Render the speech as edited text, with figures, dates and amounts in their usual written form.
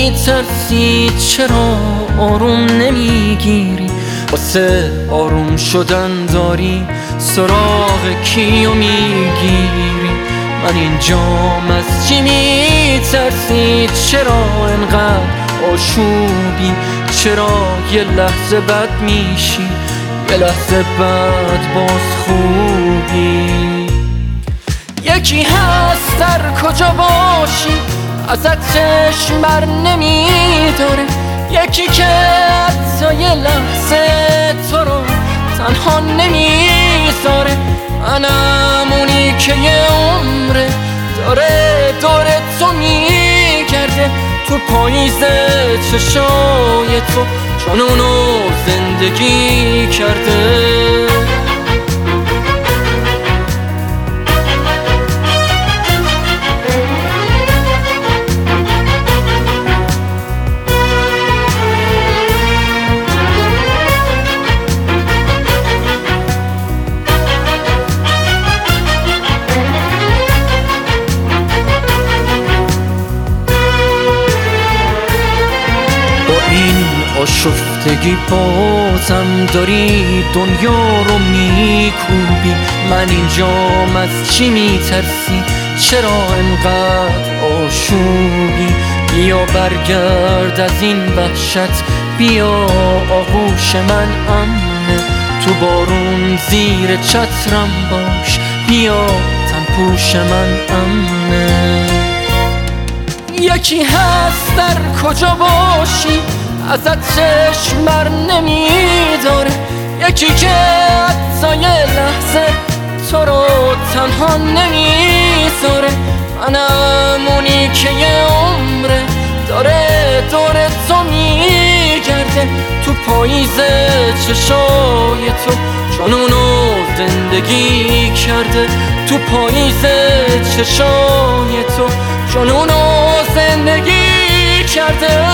میترسی؟ چرا آروم نمیگیری؟ واسه آروم شدن داری سراغ کیو میگیری؟ من اینجام، از چی میترسی؟ چرا انقدر آشوبی؟ چرا یه لحظه بد میشی، یه لحظه بعد باز خوبی؟ یکی هست در کجا باشی ازت چشم بر نمیداره، یکی که حتی یه لحظه تو رو تنها نمیذاره. منم اونی که یه عمره داره دور تو میگرده، تو پاییز چشای تو جنونو زندگی کرده. این آشفتگی بازم داری دنیا رو میکوبی. من اینجام، از چی میترسی؟ چرا انقدر آشوبی؟ بیا برگرد از این وحشت، بیا آغوش من امنه، تو بارون زیر چترم باش، بیا تنپوش من امنه. یکی هست در کجا باشی ازت چشم بر نمیداره، یکی که حتی یه لحظه تو رو تنها نمیذاره. منم اونی که یه عمره داره دور تو میگرده، تو پاییز چشای تو جنونو زندگی کرده، تو پاییز چشای تو جنونو زندگی کرده.